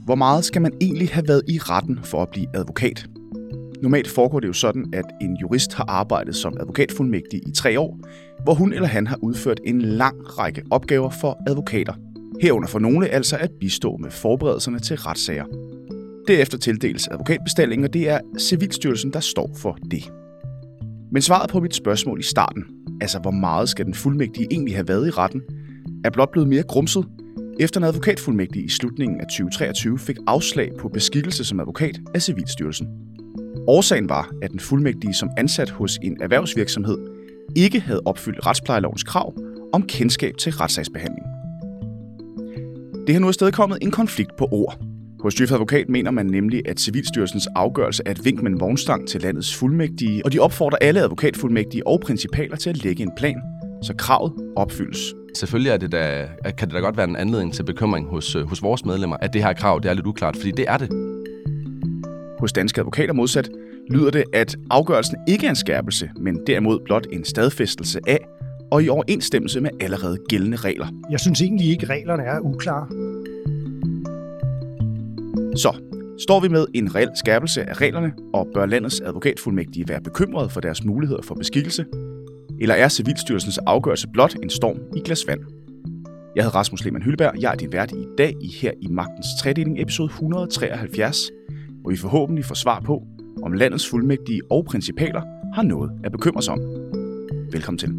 Hvor meget skal man egentlig have været i retten for at blive advokat? Normalt foregår det jo sådan, at en jurist har arbejdet som advokatfuldmægtig i 3 år, hvor hun eller han har udført en lang række opgaver for advokater. Herunder for nogle altså at bistå med forberedelserne til retssager. Derefter tildeles advokatbestallingen, og det er Civilstyrelsen, der står for det. Men svaret på mit spørgsmål i starten, altså hvor meget skal den fuldmægtige egentlig have været i retten, er blot blevet mere grumset, efter en advokatfuldmægtig i slutningen af 2023 fik afslag på beskikkelse som advokat af Civilstyrelsen. Årsagen var, at den fuldmægtige som ansat hos en erhvervsvirksomhed ikke havde opfyldt retsplejelovens krav om kendskab til retssagsbehandling. Det har nu afstedkommet en konflikt på ord. Hos Djøf Advokat mener man nemlig, at Civilstyrelsens afgørelse er et vink med en vognstang til landets fuldmægtige, og de opfordrer alle advokatfuldmægtige og principaler til at lægge en plan, så kravet opfyldes. Selvfølgelig kan det da godt være en anledning til bekymring hos vores medlemmer, at det her krav det er lidt uklart, fordi det er det. Hos Danske Advokater modsat lyder det, at afgørelsen ikke er en skærpelse, men derimod blot en stadfæstelse af og i overensstemmelse med allerede gældende regler. Jeg synes egentlig ikke, at reglerne er uklare. Så står vi med en reel skærpelse af reglerne, og bør landets advokatfuldmægtige være bekymrede for deres muligheder for beskikkelse? Eller er Civilstyrelsens afgørelse blot en storm i glas vand? Jeg hedder Rasmus Lehmann Hylleberg. Jeg er din vært i dag her i Magtens Tredeling, episode 173, hvor vi forhåbentlig får svar på, om landets fuldmægtige og principaler har noget at bekymre sig om. Velkommen til.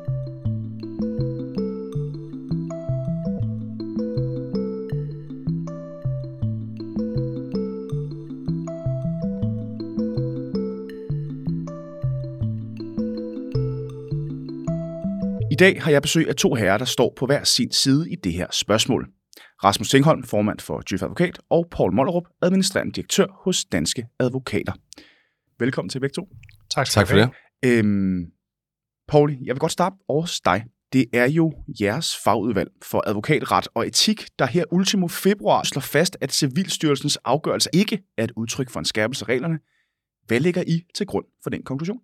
I dag har jeg besøg af 2 herrer, der står på hver sin side i det her spørgsmål. Rasmus Tengholm, formand for Djøf Advokat, og Poul Mollerup, administrerende direktør hos Danske Advokater. Velkommen til begge to. Tak for det. Poul, jeg vil godt starte hos dig. Det er jo jeres fagudvalg for advokatret og etik, der her ultimo februar slår fast, at Civilstyrelsens afgørelse ikke er et udtryk for en skærpelse af reglerne. Hvad ligger I til grund for den konklusion?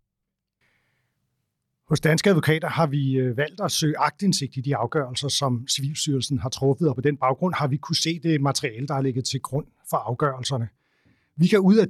Hos Danske Advokater har vi valgt at søge aktindsigt i de afgørelser, som Civilstyrelsen har truffet, og på den baggrund har vi kunne se det materiale, der har ligget til grund for afgørelserne. Vi kan ud af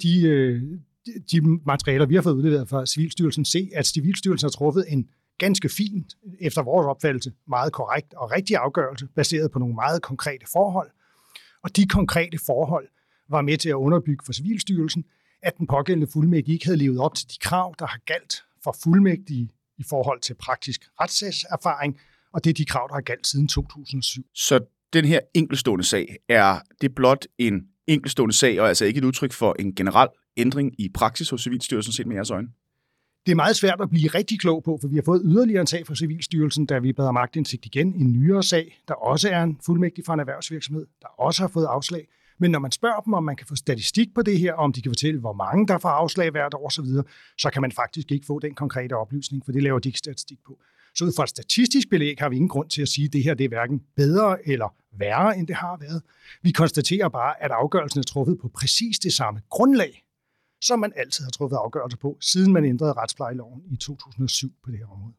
de materialer, vi har fået udleveret fra Civilstyrelsen, se, at Civilstyrelsen har truffet en ganske fin, efter vores opfattelse, meget korrekt og rigtig afgørelse, baseret på nogle meget konkrete forhold. Og de konkrete forhold var med til at underbygge for Civilstyrelsen, at den pågældende fuldmægtige ikke havde levet op til de krav, der har galt for fuldmægtige i forhold til praktisk retssagserfaring, og det er de krav, der har galt siden 2007. Så den her enkeltstående sag, er det blot en enkeltstående sag, og altså ikke et udtryk for en generel ændring i praksis hos Civilstyrelsen set med jeres øjne? Det er meget svært at blive rigtig klog på, for vi har fået yderligere en sag fra Civilstyrelsen, da vi bad om aktindsigt igen, en nyere sag, der også er en fuldmægtig fra en erhvervsvirksomhed, der også har fået afslag. Men når man spørger dem, om man kan få statistik på det her, om de kan fortælle, hvor mange der får afslag hvert år osv., så kan man faktisk ikke få den konkrete oplysning, for det laver de ikke statistik på. Så ud fra et statistisk belæg har vi ingen grund til at sige, at det her det er hverken bedre eller værre, end det har været. Vi konstaterer bare, at afgørelsen er truffet på præcis det samme grundlag, som man altid har truffet afgørelser på, siden man ændrede retsplejeloven i 2007 på det her område.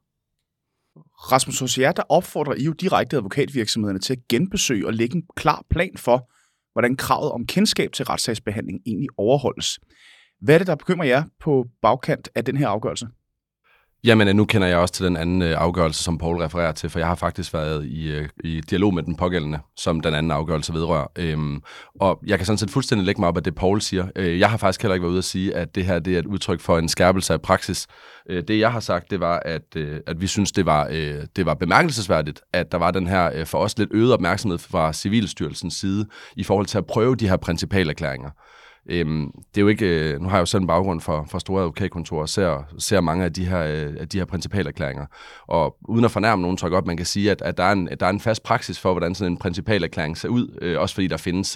Rasmus, hos jer, der opfordrer I jo direkte advokatvirksomhederne til at genbesøge og lægge en klar plan for, hvordan kravet om kendskab til retssagsbehandling egentlig overholdes. Hvad er det, der bekymrer jer på bagkant af den her afgørelse? Jamen, nu kender jeg også til den anden afgørelse, som Poul refererer til, for jeg har faktisk været i dialog med den pågældende, som den anden afgørelse vedrører. Og jeg kan sådan set fuldstændig lægge mig op af det, Poul siger. Jeg har faktisk heller ikke været ude at sige, at det her det er et udtryk for en skærpelse af praksis. Det, jeg har sagt, det var, at vi synes, det var bemærkelsesværdigt, at der var den her for os lidt øget opmærksomhed fra Civilstyrelsens side i forhold til at prøve de her principalerklæringer. Det er jo ikke, nu har jeg jo selv en baggrund for store advokatkontorer og ser mange af de her principalerklæringer. Og uden at fornærme nogen, tror jeg godt, man kan sige, at der er en fast praksis for, hvordan sådan en principalerklæring ser ud. Også fordi der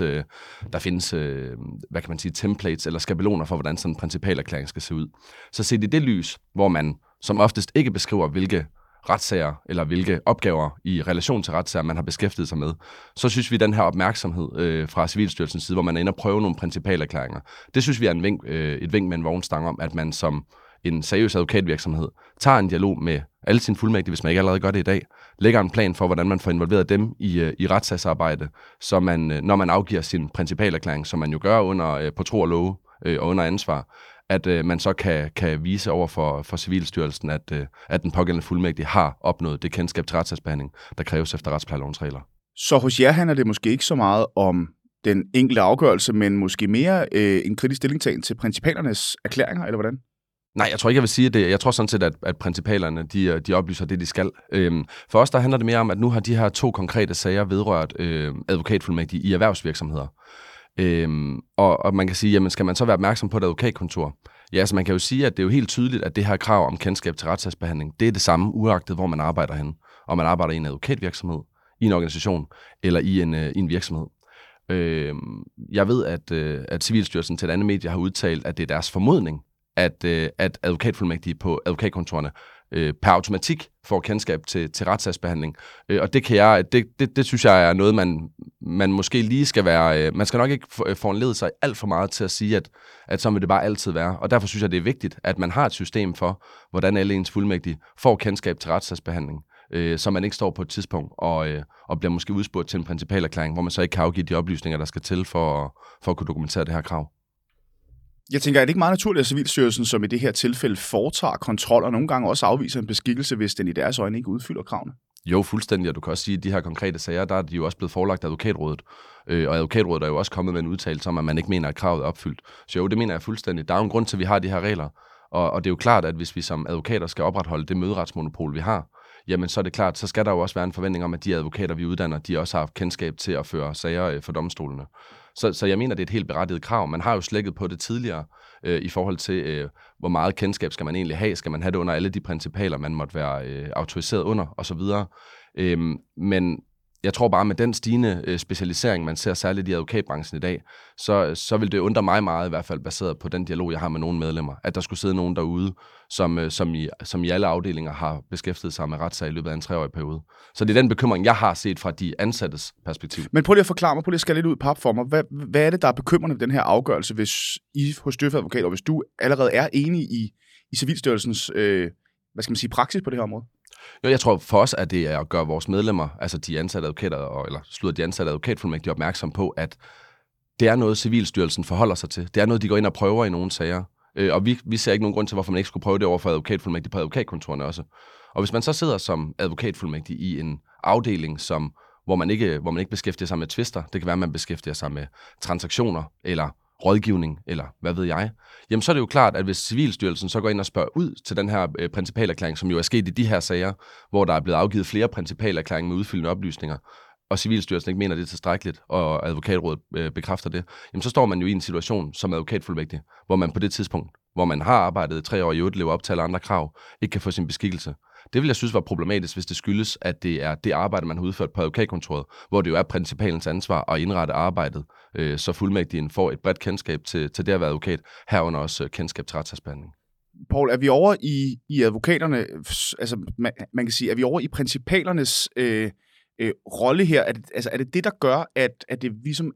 findes hvad kan man sige, templates eller skabeloner for, hvordan sådan en principalerklæring skal se ud. Så set i det lys, hvor man som oftest ikke beskriver, hvilke retssager eller hvilke opgaver i relation til retssager, man har beskæftiget sig med, så synes vi, den her opmærksomhed fra Civilstyrelsens side, hvor man er inde og prøve nogle principalerklæringer, det synes vi er et vink med en vognstang om, at man som en seriøs advokatvirksomhed tager en dialog med alle sine fuldmægtige, hvis man ikke allerede gør det i dag, lægger en plan for, hvordan man får involveret dem i retssagsarbejde, så man, når man afgiver sin principalerklæring, som man jo gør under på tro og love og under ansvar, at man så kan vise over for Civilstyrelsen, at den pågældende fuldmægtige har opnået det kendskab til retssagsbehandling, der kræves efter retsplejelovens regler. Så hos jer handler det måske ikke så meget om den enkelte afgørelse, men måske mere en kritisk stillingtagen til principalernes erklæringer, eller hvordan? Nej, jeg tror ikke, jeg vil sige det. Jeg tror sådan set, at principalerne, de oplyser det, de skal. For os, der handler det mere om, at nu har de her 2 konkrete sager vedrørt advokatfuldmægtige i erhvervsvirksomheder. Og man kan sige, jamen skal man så være opmærksom på et advokatkontor? Ja, altså man kan jo sige, at det er jo helt tydeligt, at det her krav om kendskab til retssagsbehandling, det er det samme, uagtet hvor man arbejder henne. Om man arbejder i en advokatvirksomhed, i en organisation eller i en virksomhed. Jeg ved, at Civilstyrelsen til et andet medie har udtalt, at det er deres formodning, at advokatfuldmægtige på advokatkontorerne per automatik får kendskab til retssagsbehandling. Og det synes jeg er noget, man måske lige skal være... Man skal nok ikke foranlede sig alt for meget til at sige, at sådan vil det bare altid være. Og derfor synes jeg, det er vigtigt, at man har et system for, hvordan alle ens fuldmægtige får kendskab til retssagsbehandling, så man ikke står på et tidspunkt og bliver måske udspurgt til en principalerklæring, hvor man så ikke kan afgive de oplysninger, der skal til for at kunne dokumentere det her krav. Jeg tænker, er det ikke meget naturligt, at Civilstyrelsen, som i det her tilfælde, foretager kontrol og nogle gange også afviser en beskikkelse, hvis den i deres øjne ikke udfylder kravene? Jo, fuldstændig, og du kan også sige, at de her konkrete sager, der er de jo også blevet forelagt advokatrådet, og advokatrådet er jo også kommet med en udtalelse om, at man ikke mener, at kravet er opfyldt. Så jo, det mener jeg fuldstændig. Der er jo en grund til, at vi har de her regler, og det er jo klart, at hvis vi som advokater skal opretholde det møderetsmonopol, vi har, jamen så er det klart, så skal der jo også være en forventning om, at de advokater, vi uddanner, de også har haft kendskab til at føre sager for domstolene. Så jeg mener, det er et helt berettiget krav. Man har jo slækket på det tidligere i forhold til, hvor meget kendskab skal man egentlig have. Skal man have det under alle de principaler, man måtte være autoriseret under osv. Men jeg tror bare, med den stigende specialisering, man ser særligt i advokatbranchen i dag, så vil det undre mig meget, i hvert fald baseret på den dialog, jeg har med nogle medlemmer, at der skulle sidde nogen derude, som i alle afdelinger har beskæftiget sig med retssag i løbet af en 3-årig periode. Så det er den bekymring, jeg har set fra de ansattes perspektiv. Men prøv lige at forklare mig, prøv lige at skære lidt ud i pap for mig. Hvad er det, der er bekymrende ved den her afgørelse, hvis I hos Djøf Advokat, og hvis du allerede er enig i Civilstyrelsens praksis på det her område? Jo, jeg tror for os, at det er at gøre vores medlemmer, altså de ansatte advokater, de ansatte advokatfuldmægtige opmærksom på, at det er noget, Civilstyrelsen forholder sig til. Det er noget, de går ind og prøver i nogle sager. Og vi ser ikke nogen grund til, hvorfor man ikke skulle prøve det over for advokatfuldmægtige på advokatkontorerne også. Og hvis man så sidder som advokatfuldmægtig i en afdeling, hvor man ikke beskæftiger sig med tvister, det kan være, at man beskæftiger sig med transaktioner eller rådgivning, eller hvad ved jeg, jamen så er det jo klart, at hvis Civilstyrelsen så går ind og spørger ud til den her principalerklæring, som jo er sket i de her sager, hvor der er blevet afgivet flere principalerklæringer med udfyldende oplysninger, og Civilstyrelsen ikke mener, det er tilstrækkeligt, og advokatrådet bekræfter det, jamen så står man jo i en situation som advokatfuldmægtig, hvor man på det tidspunkt, hvor man har arbejdet 3 år i 8, lever op til alle andre krav, ikke kan få sin beskikkelse. Det vil jeg synes var problematisk, hvis det skyldes, at det er det arbejde, man har udført på advokatkontoret, hvor det jo er principalens ansvar at indrette arbejdet, så fuldmægtigen får et bredt kendskab til det at være advokat, herunder også kendskab til retssagsbehandling. Poul, er vi over i advokaterne, altså man kan sige, er vi over i principalernes rolle her? Er det det, der gør, at det ligesom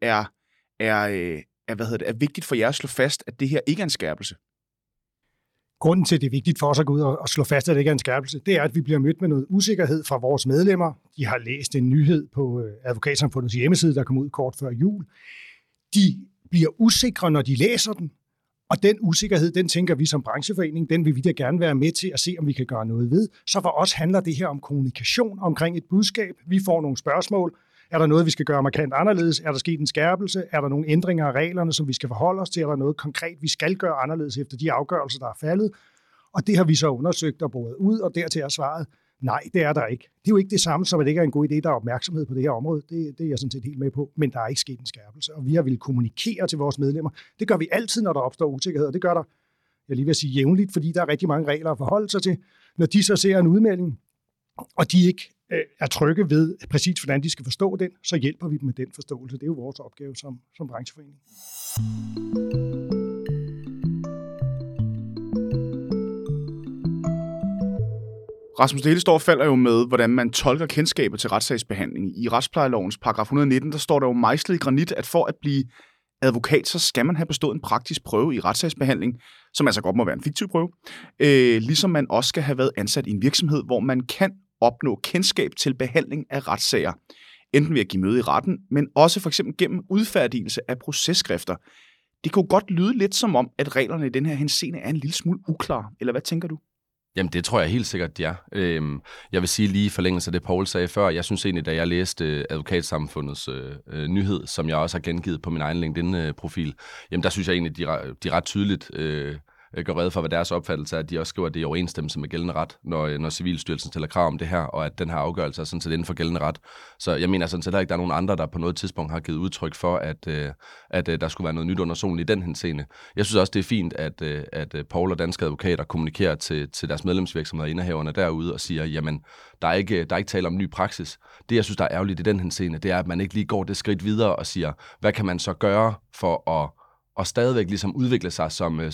er vigtigt for jer at slå fast, at det her ikke er en skærpelse? Grunden til, at det er vigtigt for os at gå ud og slå fast, at det ikke er en skærpelse, det er, at vi bliver mødt med noget usikkerhed fra vores medlemmer. De har læst en nyhed på Advokatsamfundets hjemmeside, der kom ud kort før jul. De bliver usikre, når de læser den, og den usikkerhed, den tænker vi som brancheforening, den vil vi da gerne være med til at se, om vi kan gøre noget ved. Så for os handler det her om kommunikation omkring et budskab. Vi får nogle spørgsmål. Er der noget, vi skal gøre markant anderledes? Er der sket en skærpelse? Er der nogle ændringer af reglerne, som vi skal forholde os til? Er der noget konkret, vi skal gøre anderledes efter de afgørelser, der er faldet? Og det har vi så undersøgt og boret ud, og dertil er svaret, nej, det er der ikke. Det er jo ikke det samme, som at det ikke er en god idé, der er opmærksomhed på det her område. Det er jeg sådan set helt med på, men der er ikke sket en skærpelse. Og vi har ville kommunikere til vores medlemmer. Det gør vi altid, når der opstår usikkerhed, og det gør der, jeg lige vil sige jævnligt, fordi der er rigtig mange regler at forholde sig til. Når de så ser en udmelding, og de ikke er trygge ved præcis, hvordan de skal forstå den, så hjælper vi dem med den forståelse. Det er jo vores opgave som brancheforening. Rasmus, det hele står og falder jo med, hvordan man tolker kendskabet til retssagsbehandling. I retsplejelovens paragraf 119, der står der jo mejslet i granit, at for at blive advokat, så skal man have bestået en praktisk prøve i retssagsbehandling, som altså godt må være en fiktiv prøve, ligesom man også skal have været ansat i en virksomhed, hvor man kan opnå kendskab til behandling af retssager, enten ved at give møde i retten, men også for eksempel gennem udfærdigelse af processkrifter. Det kunne godt lyde lidt som om, at reglerne i den her henseende er en lille smule uklare, eller hvad tænker du? Jamen, det tror jeg helt sikkert, de er. Jeg vil sige lige i forlængelse af det, Poul sagde før, jeg synes egentlig, da jeg læste Advokatsamfundets nyhed, som jeg også har gengivet på min egen LinkedIn-profil, jamen der synes jeg egentlig, de ret tydeligt gør rede for, hvad deres opfattelse er, at de også skriver, at det er i overensstemmelse med gældende ret, når Civilstyrelsen stiller krav om det her, og at den her afgørelse er sådan set inden for gældende ret. Så jeg mener sådan set ikke, der er nogen andre, der på noget tidspunkt har givet udtryk for, at der skulle være noget nyt under solen i den henseende. Jeg synes også, det er fint, at Poul og danske advokater kommunikerer til deres medlemsvirksomheder, indehaverne derude, og siger, jamen, der er ikke tale om ny praksis. Det, jeg synes, der er ærgerligt i den henseende, det er, at man ikke lige går det skridt videre og siger, hvad kan man så gøre for at stadigvæk ligesom udvikle sig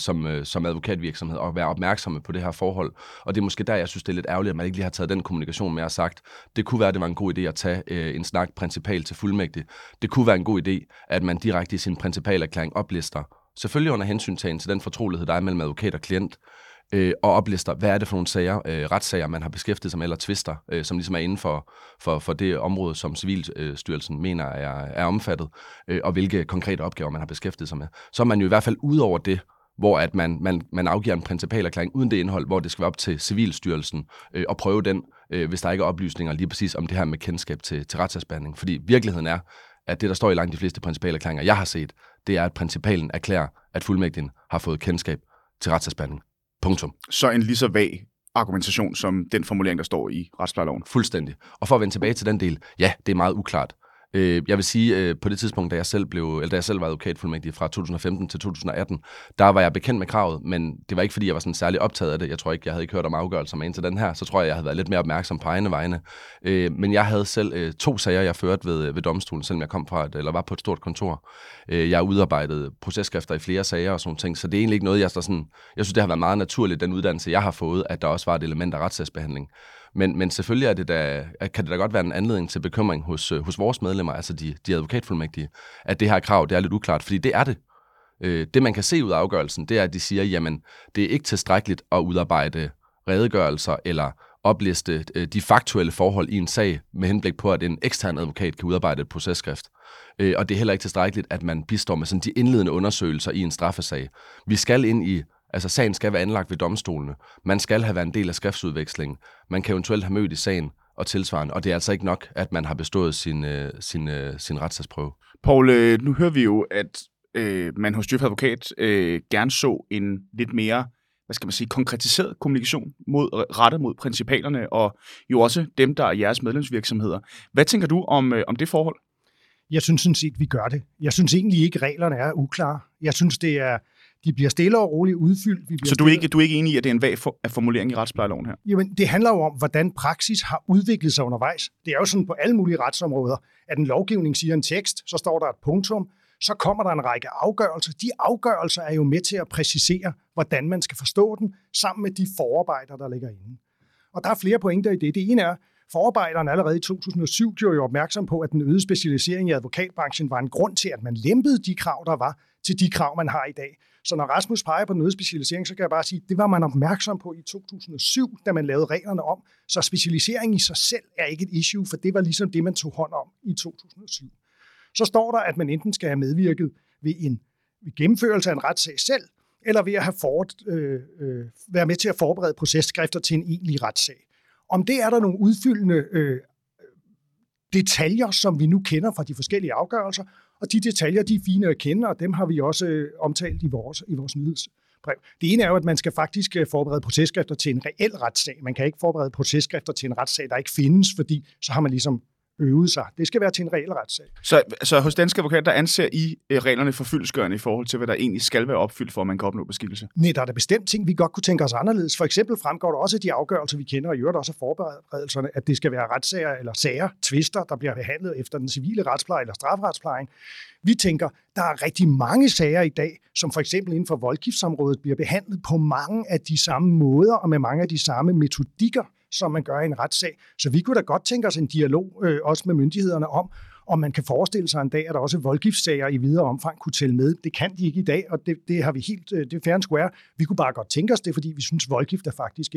som advokatvirksomhed og være opmærksomme på det her forhold. Og det er måske der, jeg synes, det er lidt ærgerligt, at man ikke lige har taget den kommunikation med og sagt, det kunne være, at det var en god idé at tage en snak principal til fuldmægtig. Det kunne være en god idé, at man direkte i sin principalerklæring oplister, selvfølgelig under hensyntagen til den fortrolighed, der er mellem advokat og klient, og oplister, hvad er det for nogle sager, retssager, man har beskæftiget sig med, eller tvister, som ligesom er inden for det område, som Civilstyrelsen mener er omfattet, og hvilke konkrete opgaver, man har beskæftiget sig med. Så er man jo i hvert fald ude over det, hvor at man afgiver en principalerklæring uden det indhold, hvor det skal være op til Civilstyrelsen og prøve den, hvis der ikke er oplysninger lige præcis om det her med kendskab til retssagsbehandling. Fordi virkeligheden er, at det, der står i langt de fleste principalerklæringer, jeg har set, det er, at principalen erklærer, at fuldmægtigen har fået kendskab til retssagsbehandling. Punktum. Så en lige så vag argumentation som den formulering, der står i retsplejeloven. Fuldstændig. Og for at vende tilbage til den del, ja, det er meget uklart. Jeg vil sige, på det tidspunkt, da jeg selv var advokatfuldmægtig fra 2015 til 2018, der var jeg bekendt med kravet, men det var ikke, fordi jeg var sådan særlig optaget af det. Jeg tror ikke, jeg havde ikke hørt om afgørelser med indtil den her. Så tror jeg havde været lidt mere opmærksom på egne vegne. Men jeg havde selv 2 sager, jeg førte ved domstolen, selvom jeg kom fra eller var på et stort kontor. Jeg har udarbejdet processkrifter i flere sager og sådan ting, så det er egentlig ikke noget, jeg synes, det har været meget naturligt, den uddannelse, jeg har fået, at der også var et element af retssagsbehandling. Men selvfølgelig kan det da godt være en anledning til bekymring hos vores medlemmer, altså de advokatfuldmægtige, at det her krav, det er lidt uklart, fordi det er det. Det, man kan se ud af afgørelsen, det er, at de siger, jamen, det er ikke tilstrækkeligt at udarbejde redegørelser eller opliste de faktuelle forhold i en sag med henblik på, at en ekstern advokat kan udarbejde et processkrift. Og det er heller ikke tilstrækkeligt, at man bistår med sådan de indledende undersøgelser i en straffesag. Vi skal ind i Altså, sagen skal være anlagt ved domstolene. Man skal have været en del af skriftsudvekslingen. Man kan eventuelt have mødt i sagen og tilsvarende. Og det er altså ikke nok, at man har bestået sin retssagsprøve. Poul, nu hører vi jo, at man hos Djøf Advokat gerne så en lidt mere, konkretiseret kommunikation rettet mod principalerne, og jo også dem, der er jeres medlemsvirksomheder. Hvad tænker du om det forhold? Jeg synes sådan set, vi gør det. Jeg synes egentlig ikke, reglerne er uklare. Jeg synes, de bliver stille og roligt udfyldt. Så du er ikke enig i, at det er en vag formulering i retsplejeloven her? Jamen, det handler jo om, hvordan praksis har udviklet sig undervejs. Det er jo sådan på alle mulige retsområder, at en lovgivning siger en tekst, så står der et punktum, så kommer der en række afgørelser. De afgørelser er jo med til at præcisere, hvordan man skal forstå den, sammen med de forarbejder, der ligger inde. Og der er flere pointer i det. Det ene er, forarbejderne allerede i 2007 gjorde jo opmærksom på, at den øgede specialisering i advokatbranchen var en grund til, at man lempede de krav, der var, til de krav, man har i dag. Så når Rasmus peger på den øgede specialisering, så kan jeg bare sige, at det var man opmærksom på i 2007, da man lavede reglerne om. Så specialisering i sig selv er ikke et issue, for det var ligesom det, man tog hånd om i 2007. Så står der, at man enten skal have medvirket ved gennemførelse af en retssag selv, eller ved at have være med til at forberede processkrifter til en egentlig retssag. Om det er der nogle udfyldende detaljer, som vi nu kender fra de forskellige afgørelser, og de detaljer, de er fine at kende, og dem har vi også omtalt i vores nyhedsbrev. Det ene er jo, at man skal faktisk forberede processkrifter til en reel retssag. Man kan ikke forberede processkrifter til en retssag, der ikke findes, fordi så har man ligesom øvet sig. Det skal være til en reel retssag. Så hos Danske Advokater, der anser I reglerne for fyldestgørende i forhold til, hvad der egentlig skal være opfyldt, for at man kan opnå beskikkelse? Nej, der er der bestemt ting, vi godt kunne tænke os anderledes. For eksempel fremgår der også de afgørelser, vi kender, og i øvrigt også forberedelserne, at det skal være retssager eller sager, tvister, der bliver behandlet efter den civile retspleje eller strafferetsplejen. Vi tænker, der er rigtig mange sager i dag, som for eksempel inden for voldgiftsområdet bliver behandlet på mange af de samme måder og med mange af de samme metodikker, som man gør i en retssag. Så vi kunne da godt tænke os en dialog også med myndighederne om Om man kan forestille sig en dag, at også voldgiftssager i videre omfang kunne tælle med. Det kan de ikke i dag, og det har vi helt, det er fair and square. Vi kunne bare godt tænke os det, fordi vi synes, voldgift er faktisk et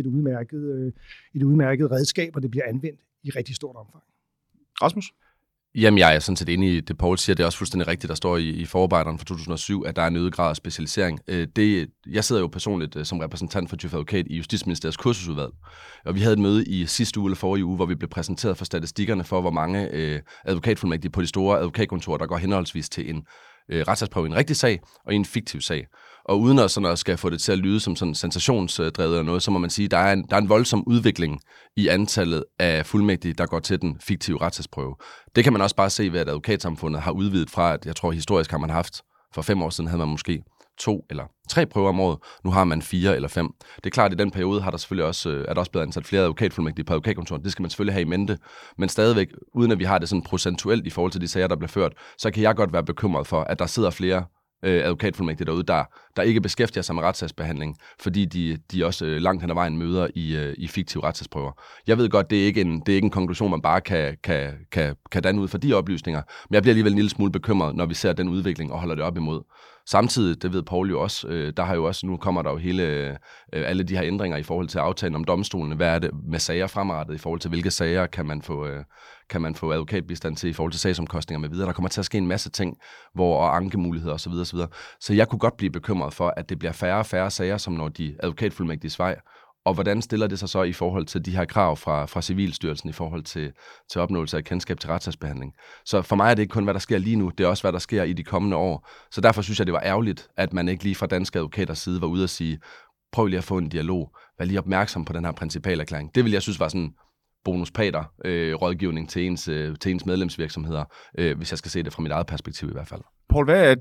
udmærket redskab, og det bliver anvendt i rigtig stort omfang. Rasmus? Jamen, jeg er sådan set enig i det, Poul siger. Det er også fuldstændig rigtigt, der står i forarbejderne fra 2007, at der er en øget grad af specialisering. Jeg sidder jo personligt som repræsentant for Djøf Advokat i Justitsministeriets kursusudvalg, og vi havde et møde i sidste uge eller forrige uge, hvor vi blev præsenteret for statistikkerne for, hvor mange advokatfuldmægtige på de store advokatkontorer, der går henholdsvis til en retssagsprøve i en rigtig sag og i en fiktiv sag. Og uden at sådan skal få det til at lyde som sådan sensationsdrevet eller noget, så må man sige, at der er en voldsom udvikling i antallet af fuldmægtige, der går til den fiktive retssagsprøve. Det kan man også bare se ved, at advokatsamfundet har udvidet fra, at jeg tror historisk har man haft, for 5 år siden havde man måske 2 eller 3 prøver om året. Nu har man 4 eller 5. Det er klart, at i den periode har der selvfølgelig også, er der også blevet ansat flere advokatfuldmægtige på advokatkontoret. Det skal man selvfølgelig have i mente. Men stadigvæk, uden at vi har det sådan procentuelt i forhold til de sager, der bliver ført, så kan jeg godt være bekymret for, at der sidder flere advokatfuldmægtige derude, der ikke beskæftiger sig med retssagsbehandling, fordi de også langt hen ad vejen møder i fiktive retssagsprøver. Jeg ved godt, det er ikke en konklusion, man bare kan danne ud fra de oplysninger, men jeg bliver alligevel en lille smule bekymret, når vi ser den udvikling og holder det op imod. Samtidig, det ved Poul jo også, nu kommer der jo alle de her ændringer i forhold til aftalen om domstolene. Hvad er det med sager fremadrettet i forhold til, hvilke sager kan man få advokatbistand til i forhold til sagsomkostninger med videre. Der kommer til at ske en masse ting, og ankemuligheder osv. Så jeg kunne godt blive bekymret for, at det bliver færre og færre sager, som når de advokatfuldmægtiges vej. Og hvordan stiller det sig så i forhold til de her krav fra Civilstyrelsen i forhold til opnåelse af kendskab til retssagsbehandling? Så for mig er det ikke kun, hvad der sker lige nu, det er også, hvad der sker i de kommende år. Så derfor synes jeg, det var ærgerligt, at man ikke lige fra danske advokaters side var ude at sige, prøv lige at få en dialog, vær lige opmærksom på den her principalerklæring. Det vil jeg synes var sådan bonuspater rådgivning til ens medlemsvirksomheder, hvis jeg skal se det fra mit eget perspektiv i hvert fald. Poul,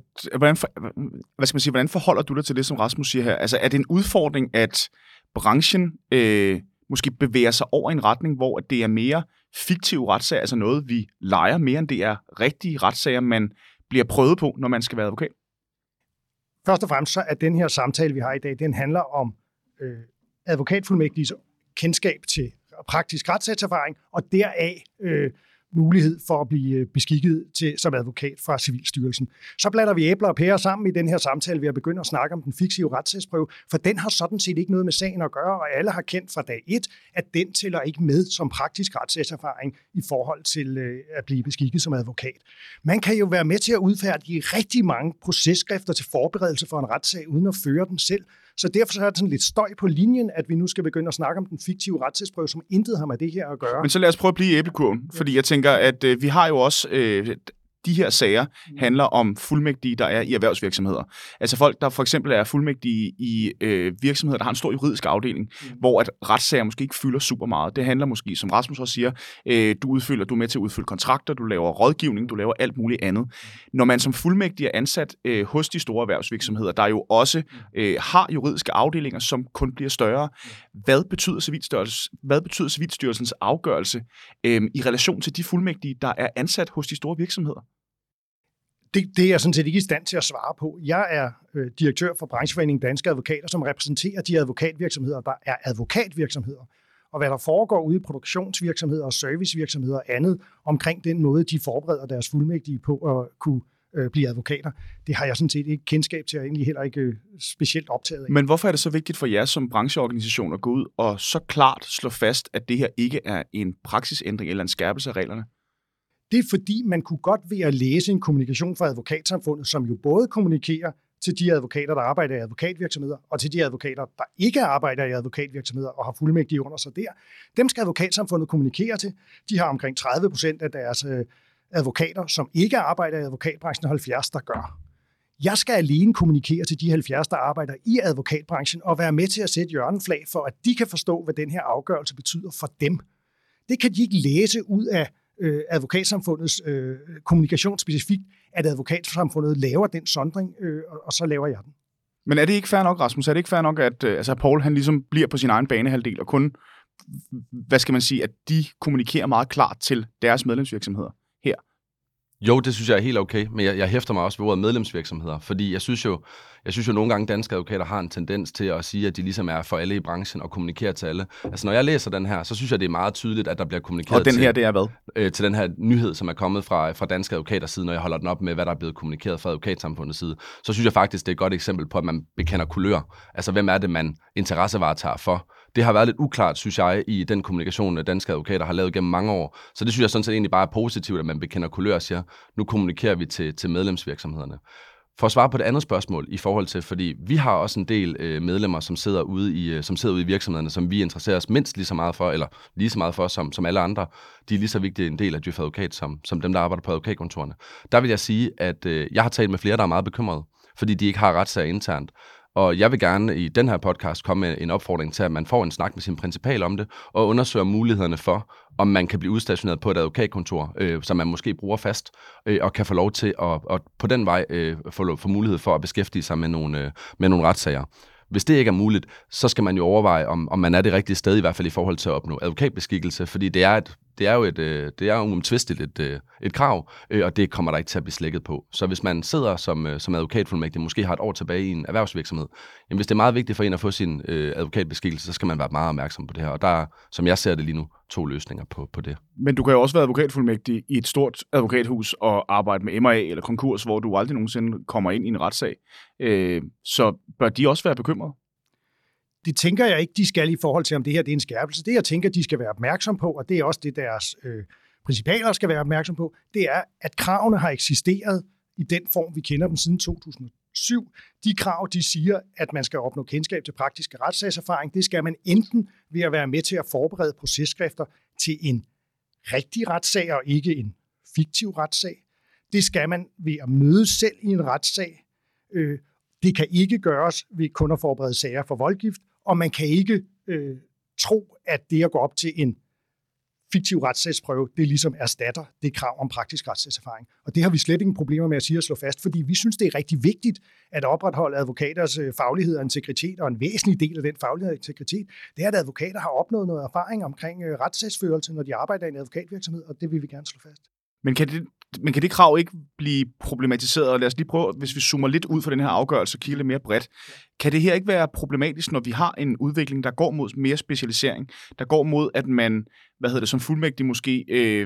hvordan forholder du dig til det, som Rasmus siger her? Altså, er det en udfordring, at branchen måske bevæger sig over i en retning, hvor det er mere fiktive retssager, altså noget, vi leger mere, end det er rigtige retssager, man bliver prøvet på, når man skal være advokat? Først og fremmest så er den her samtale, vi har i dag, den handler om advokatfuldmægtiges kendskab til praktisk retssagerfaring, og deraf mulighed for at blive beskikket som advokat fra Civilstyrelsen. Så blander vi æbler og pærer sammen i den her samtale ved at begynde at snakke om den fiktive retssagsprøve, for den har sådan set ikke noget med sagen at gøre, og alle har kendt fra dag 1, at den tæller ikke med som praktisk retssagerfaring i forhold til at blive beskikket som advokat. Man kan jo være med til at udfærdige rigtig mange processkrifter til forberedelse for en retssag, uden at føre den selv. Så derfor er det sådan lidt støj på linjen, at vi nu skal begynde at snakke om den fiktive retssagsprøve, som intet har med det her at gøre. Men så lad os prøve at blive i æblekurven, fordi jeg tænker, at vi har jo også de her sager handler om fuldmægtige, der er i erhvervsvirksomheder. Altså folk, der for eksempel er fuldmægtige i virksomheder, der har en stor juridisk afdeling, hvor at retssager måske ikke fylder super meget. Det handler måske, som Rasmus også siger, du er med til at udfylde kontrakter, du laver rådgivning, du laver alt muligt andet. Når man som fuldmægtig er ansat hos de store erhvervsvirksomheder, der jo også har juridiske afdelinger, som kun bliver større, hvad betyder Civilstyrelsens afgørelse i relation til de fuldmægtige, der er ansat hos de store virksomheder? Det er jeg sådan set ikke i stand til at svare på. Jeg er direktør for Brancheforeningen Danske Advokater, som repræsenterer de advokatvirksomheder, der er advokatvirksomheder. Og hvad der foregår ude i produktionsvirksomheder og servicevirksomheder og andet omkring den måde, de forbereder deres fuldmægtige på at kunne blive advokater, det har jeg sådan set ikke kendskab til, og egentlig heller ikke specielt optaget af. Men hvorfor er det så vigtigt for jer som brancheorganisation at gå ud og så klart slå fast, at det her ikke er en praksisændring eller en skærpelse af reglerne? Det er fordi, man kunne godt ved at læse en kommunikation fra advokatsamfundet, som jo både kommunikerer til de advokater, der arbejder i advokatvirksomheder, og til de advokater, der ikke arbejder i advokatvirksomheder og har fuldmægtige under sig der. Dem skal advokatsamfundet kommunikere til. De har omkring 30% af deres advokater, som ikke arbejder i advokatbranchen, 70, der gør. Jeg skal alene kommunikere til de 70, der arbejder i advokatbranchen, og være med til at sætte hjørneflag for, at de kan forstå, hvad den her afgørelse betyder for dem. Det kan de ikke læse ud af advokatsamfundets kommunikation specifikt, at advokatsamfundet laver den sondring, og så laver jeg den. Men er det ikke fair nok, Rasmus? Er det ikke fair nok, at Poul han ligesom bliver på sin egen banehalvdel, og kun, at de kommunikerer meget klart til deres medlemsvirksomheder her? Jo, det synes jeg er helt okay, men jeg hæfter mig også ved ordet medlemsvirksomheder, fordi jeg synes jo nogle gange danske advokater har en tendens til at sige, at de ligesom er for alle i branchen og kommunikerer til alle. Altså når jeg læser den her, så synes jeg, det er meget tydeligt, at der bliver kommunikeret og den her, det er hvad? Til den her nyhed, som er kommet fra danske advokaters side, når jeg holder den op med, hvad der er blevet kommunikeret fra advokatsamfundets side. Så synes jeg faktisk, det er et godt eksempel på, at man bekender kulør. Altså hvem er det, man interessevaretager for? Det har været lidt uklart, synes jeg, i den kommunikation, danske advokater har lavet gennem mange år. Så det synes jeg sådan set egentlig bare er positivt, at man bekender kulør og siger, nu kommunikerer vi til medlemsvirksomhederne. For at svare på det andet spørgsmål i forhold til, fordi vi har også en del medlemmer, som sidder ude i virksomhederne, som vi interesserer os mindst lige så meget for, eller lige så meget for som alle andre. De er lige så vigtige en del af Djøf Advokat, som dem, der arbejder på advokatkontorerne. Der vil jeg sige, at jeg har talt med flere, der er meget bekymrede, fordi de ikke har retssager internt. Og jeg vil gerne i den her podcast komme med en opfordring til, at man får en snak med sin principal om det, og undersøger mulighederne for, om man kan blive udstationeret på et advokatkontor, som man måske bruger fast, og kan få lov til at på den vej få mulighed for at beskæftige sig med nogle retssager. Hvis det ikke er muligt, så skal man jo overveje, om man er det rigtige sted, i hvert fald i forhold til at opnå advokatbeskikkelse, fordi det er uomtvisteligt et krav, og det kommer der ikke til at blive slækket på. Så hvis man sidder som advokatfuldmægtig, måske har et år tilbage i en erhvervsvirksomhed, jamen hvis det er meget vigtigt for en at få sin advokatbeskikkelse, så skal man være meget opmærksom på det her. Og der er, som jeg ser det lige nu, 2 løsninger på det. Men du kan jo også være advokatfuldmægtig i et stort advokathus og arbejde med M&A eller konkurs, hvor du aldrig nogensinde kommer ind i en retssag. Så bør de også være bekymrede? Det tænker jeg ikke, de skal i forhold til, om det her det er en skærpelse. Det, jeg tænker, de skal være opmærksom på, og det er også det, deres principaler skal være opmærksom på, det er, at kravene har eksisteret i den form, vi kender dem siden 2007. De krav, de siger, at man skal opnå kendskab til praktiske retssagserfaring, det skal man enten ved at være med til at forberede processkrifter til en rigtig retssag og ikke en fiktiv retssag. Det skal man ved at møde selv i en retssag. Det kan ikke gøres ved kun at forberede sager for voldgift, og man kan ikke tro, at det at gå op til en fiktiv retssagsprøve, det ligesom erstatter det krav om praktisk retssagserfaring. Og det har vi slet ingen problemer med at sige og slå fast, fordi vi synes, det er rigtig vigtigt at opretholde advokaters faglighed og integritet, og en væsentlig del af den faglighed og integritet, det er, at advokater har opnået noget erfaring omkring retssagsførelse, når de arbejder i en advokatvirksomhed, og det vil vi gerne slå fast. Men kan det krav ikke blive problematiseret? Og lad os lige prøve, hvis vi zoomer lidt ud fra den her afgørelse og kigger lidt mere bredt. Kan det her ikke være problematisk, når vi har en udvikling, der går mod mere specialisering, der går mod, at man, som fuldmægtig måske,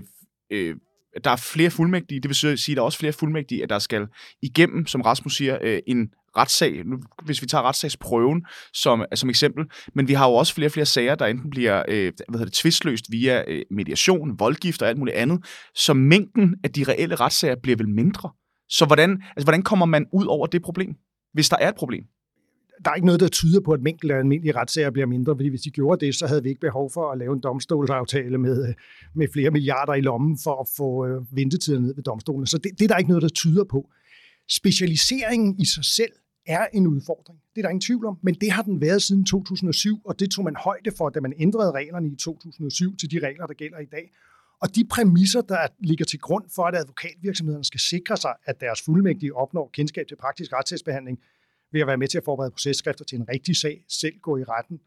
der er flere fuldmægtige, det vil sige, at der er også flere fuldmægtige, at der skal igennem, som Rasmus siger, en retssag, nu, hvis vi tager retssagsprøven som eksempel, men vi har jo også flere og flere sager, der enten bliver tvistløst via mediation, voldgift og alt muligt andet, så mængden af de reelle retssager bliver vel mindre. Så hvordan kommer man ud over det problem, hvis der er et problem? Der er ikke noget, der tyder på, at mængden af almindelige retssager bliver mindre, fordi hvis de gjorde det, så havde vi ikke behov for at lave en domstolsaftale med flere milliarder i lommen for at få ventetiden ned ved domstolen. Så det er der ikke noget, der tyder på. Specialiseringen i sig selv er en udfordring. Det er der ingen tvivl om, men det har den været siden 2007, og det tog man højde for, da man ændrede reglerne i 2007 til de regler, der gælder i dag. Og de præmisser, der ligger til grund for, at advokatvirksomhederne skal sikre sig, at deres fuldmægtige opnår kendskab til praktisk retssagsbehandling ved at være med til at forberede processkrifter til en rigtig sag, selv gå i retten.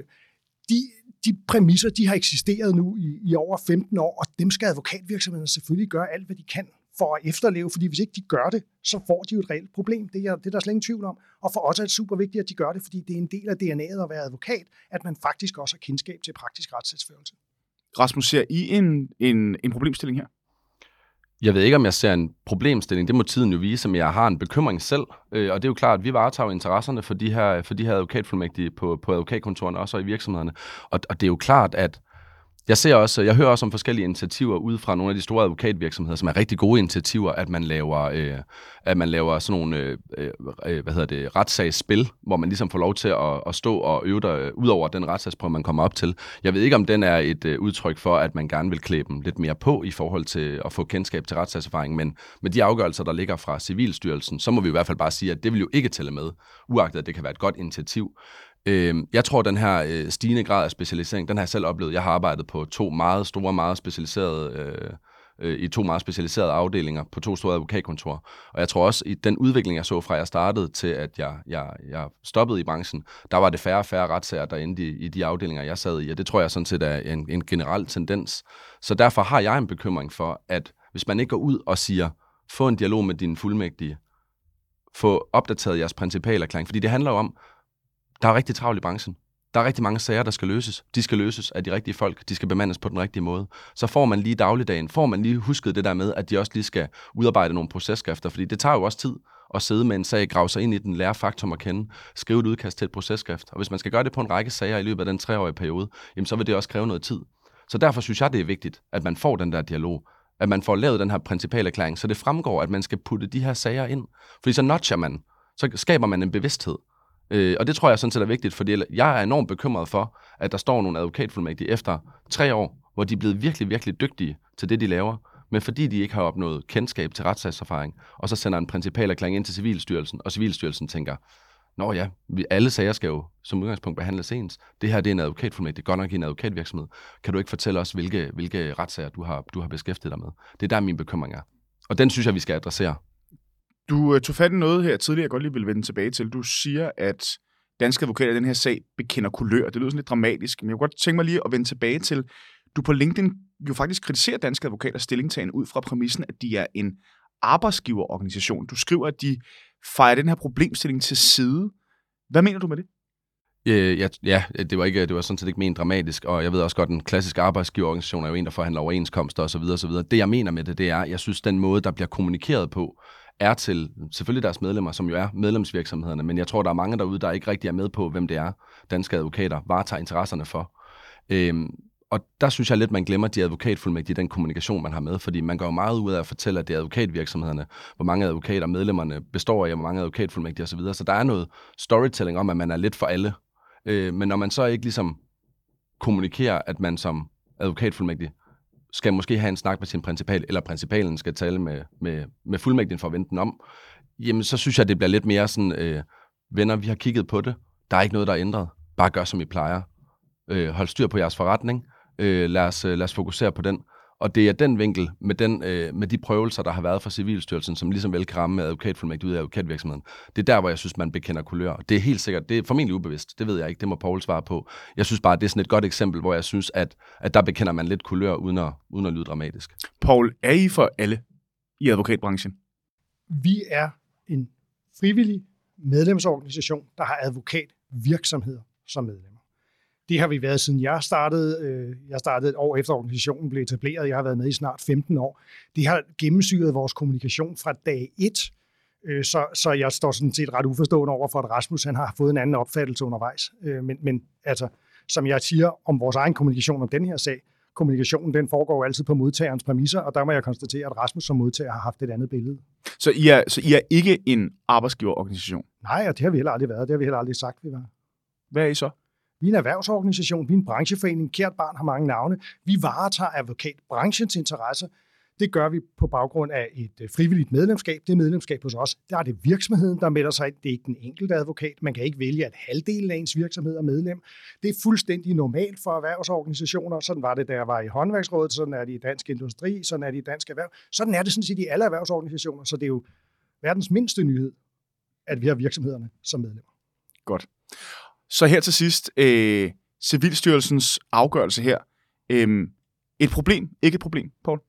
De præmisser, de har eksisteret nu i over 15 år, og dem skal advokatvirksomhederne selvfølgelig gøre alt, hvad de kan for at efterleve, fordi hvis ikke de gør det, så får de jo et reelt problem. Det er der slet ingen tvivl om. Og for os er det super vigtigt, at de gør det, fordi det er en del af DNA'et at være advokat, at man faktisk også har kendskab til praktisk retssagsførelse. Rasmus, ser I en problemstilling her? Jeg ved ikke, om jeg ser en problemstilling. Det må tiden jo vise, men jeg har en bekymring selv. Og det er jo klart, at vi varetager interesserne for de her advokatfuldmægtige på advokatkontorerne, også i virksomhederne. Og det er jo klart, at jeg hører også om forskellige initiativer ud fra nogle af de store advokatvirksomheder, som er rigtig gode initiativer, at man laver sådan nogle retssagsspil, hvor man ligesom får lov til at stå og øve dig ud over den retssagsprøve, man kommer op til. Jeg ved ikke, om den er et udtryk for, at man gerne vil klæde dem lidt mere på i forhold til at få kendskab til retssagerfaring, men med de afgørelser, der ligger fra Civilstyrelsen, så må vi i hvert fald bare sige, at det vil jo ikke tælle med, uagtet at det kan være et godt initiativ. Jeg tror, den her stigende grad af specialisering, den har jeg selv oplevet. Jeg har arbejdet på to meget specialiserede afdelinger på 2 store advokatkontorer. Og jeg tror også, i den udvikling, jeg så fra jeg startede til, at jeg stoppede i branchen, der var det færre og færre retssager, der endte i de afdelinger, jeg sad i. Og det tror jeg sådan set er en generel tendens. Så derfor har jeg en bekymring for, at hvis man ikke går ud og siger, få en dialog med dine fuldmægtige, få opdateret jeres principalerklæring, fordi det handler jo om, der er rigtig travlt i branchen. Der er rigtig mange sager, der skal løses. De skal løses af de rigtige folk. De skal bemandes på den rigtige måde. Så får man lige dagligdagen, får man lige husket det der med, at de også lige skal udarbejde nogle processkrifter, fordi det tager jo også tid at sidde med en sag, grave sig ind i den, lære faktum at kende, skrive et udkast til et processkrift. Og hvis man skal gøre det på en række sager i løbet af den 3-årige periode, jamen så vil det også kræve noget tid. Så derfor synes jeg, det er vigtigt, at man får den der dialog, at man får lavet den her principalerklæring, så det fremgår, at man skal putte de her sager ind. Fordi så notcher man, så skaber man en bevidsthed. Og det tror jeg sådan set er vigtigt, fordi jeg er enormt bekymret for, at der står nogle advokatfuldmægtige efter 3 år, hvor de er blevet virkelig, virkelig dygtige til det, de laver, men fordi de ikke har opnået kendskab til retssagerfaring, og så sender en principalerklæring ind til Civilstyrelsen, og Civilstyrelsen tænker, nå ja, alle sager skal jo som udgangspunkt behandles ens. Det her det er en advokatfuldmægtig, godt nok i en advokatvirksomhed. Kan du ikke fortælle os, hvilke retssager du har beskæftiget dig med? Det er der min bekymring er. Og den synes jeg, vi skal adressere. Du tog fat i noget her tidligere, jeg godt lige vil vende tilbage til. Du siger, at danske advokater i den her sag bekender kulør. Det lyder sådan lidt dramatisk, men jeg kunne godt tænke mig lige at vende tilbage til, du på LinkedIn jo faktisk kritiserer danske advokaters stillingtagen ud fra præmissen, at de er en arbejdsgiverorganisation. Du skriver, at de fejrer den her problemstilling til side. Hvad mener du med det? Det var sådan set ikke ment dramatisk, og jeg ved også godt, at den klassiske arbejdsgiverorganisation er jo en, der forhandler overenskomster osv. Det jeg mener med det er, jeg synes, den måde, der bliver kommunikeret på, er til selvfølgelig deres medlemmer, som jo er medlemsvirksomhederne, men jeg tror, der er mange derude, der ikke rigtig er med på, hvem det er, danske advokater varetager interesserne for. Og der synes jeg lidt, man glemmer de advokatfuldmægtige, den kommunikation, man har med, fordi man går jo meget ud af at fortælle, at det er advokatvirksomhederne, hvor mange advokater medlemmerne består af, hvor mange advokatfuldmægtige osv. Så der er noget storytelling om, at man er lidt for alle. Men når man så ikke ligesom kommunikerer, at man som advokatfuldmægtig skal måske have en snak med sin principal, eller principalen skal tale med fuldmægtigen for at vente den om, jamen så synes jeg, det bliver lidt mere sådan, venner, vi har kigget på det, der er ikke noget, der er ændret, bare gør, som I plejer. Hold styr på jeres forretning, lad os fokusere på den. Og det er den vinkel med de prøvelser, der har været fra Civilstyrelsen, som ligesom vel kan ramme advokatfuldmægtig ud af advokatvirksomheden. Det er der, hvor jeg synes, man bekender kulør. Det er helt sikkert, det er formentlig ubevidst, det ved jeg ikke, det må Poul svare på. Jeg synes bare, det er sådan et godt eksempel, hvor jeg synes, at der bekender man lidt kulør, uden at lyde dramatisk. Poul, er I for alle i advokatbranchen? Vi er en frivillig medlemsorganisation, der har advokatvirksomheder som medlemmer. Det har vi været, siden jeg startede. Jeg startede et år efter organisationen blev etableret. Jeg har været med i snart 15 år. Det har gennemsyret vores kommunikation fra dag 1. Så jeg står sådan set ret uforstående over for, at Rasmus han har fået en anden opfattelse undervejs. Men altså, som jeg siger om vores egen kommunikation om den her sag, kommunikationen den foregår altid på modtagerens præmisser, og der må jeg konstatere, at Rasmus som modtager har haft et andet billede. Så I er ikke en arbejdsgiverorganisation? Nej, og det har vi heller aldrig været. Det har vi heller aldrig sagt, vi var. Hvad er I så? Vi er en erhvervsorganisation, vi er en brancheforening, kært barn har mange navne. Vi varetager advokatbranchens interesser. Det gør vi på baggrund af et frivilligt medlemskab. Det er medlemskab hos os. Der er det virksomheden, der melder sig ind. Det er ikke den enkelte advokat. Man kan ikke vælge, at halvdelen af ens virksomhed er medlem. Det er fuldstændig normalt for erhvervsorganisationer. Sådan var det, da jeg var i Håndværksrådet. Sådan er det i Dansk Industri. Sådan er det i Dansk Erhverv. Sådan er det sådan set i alle erhvervsorganisationer. Så det er jo verdens mindste nyhed, at vi har virksomhederne som medlemmer. Godt. Så her til sidst, Civilstyrelsens afgørelse her. Et problem, ikke et problem, Poul?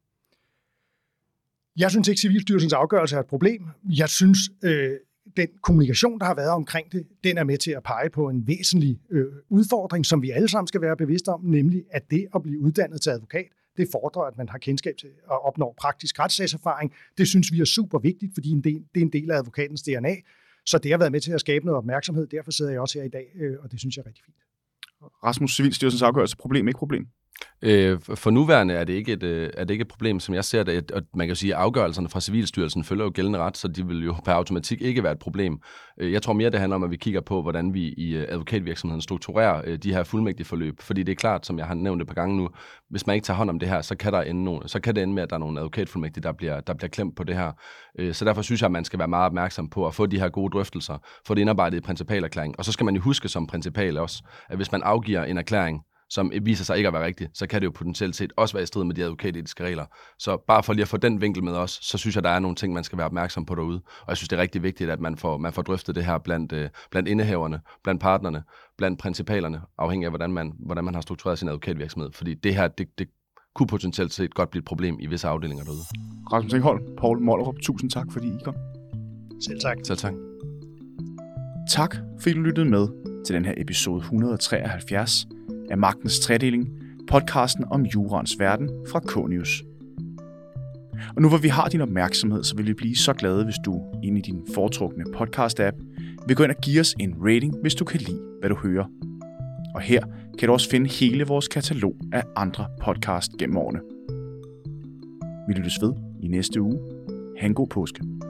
Jeg synes ikke, Civilstyrelsens afgørelse er et problem. Jeg synes, den kommunikation, der har været omkring det, den er med til at pege på en væsentlig udfordring, som vi alle sammen skal være bevidste om, nemlig at det at blive uddannet til advokat, det fordrer, at man har kendskab til at opnå praktisk retssagerfaring. Det synes vi er super vigtigt, fordi det er en del af advokatens DNA. Så det har været med til at skabe noget opmærksomhed. Derfor sidder jeg også her i dag, og det synes jeg er rigtig fint. Rasmus, Civilstyrelsens afgørelse, problem, ikke problem? For nuværende er det ikke et problem, som jeg ser det, og man kan sige, at afgørelserne fra Civilstyrelsen følger jo gældende ret, så de vil jo per automatik ikke være et problem. Jeg tror mere, det handler om, at vi kigger på, hvordan vi i advokatvirksomheden strukturerer de her fuldmægtige forløb, fordi det er klart, som jeg har nævnt et par gange nu, hvis man ikke tager hånd om det her, så kan det ende med, at der er nogle advokatfuldmægtige, der bliver klemt på det her. Så derfor synes jeg, at man skal være meget opmærksom på at få de her gode drøftelser, få det indarbejdet i principalerklæring, og så skal man jo huske som principal også, at hvis man afgiver en erklæring, som viser sig ikke at være rigtigt, så kan det jo potentielt set også være i strid med de advokatetiske regler. Så bare for lige at få den vinkel med os, så synes jeg, der er nogle ting, man skal være opmærksom på derude. Og jeg synes, det er rigtig vigtigt, at man får drøftet det her blandt indehaverne, blandt partnerne, blandt principalerne, afhængig af, hvordan man har struktureret sin advokatvirksomhed. Fordi det her, det kunne potentielt set godt blive et problem i visse afdelinger derude. Rasmus Engholm, Poul Mollerup, tusind tak, fordi I kom. Selv tak. Selv tak. Tak, fordi du lyttede med til den her episode 173 af Magtens Tredeling, podcasten om jurans verden fra K-News. Og nu hvor vi har din opmærksomhed, så vil vi blive så glade, hvis du inde i din foretrukne podcast-app vil gå ind og give os en rating, hvis du kan lide, hvad du hører. Og her kan du også finde hele vores katalog af andre podcast gennem årene. Vi lyttes ved i næste uge. Ha' en god påske.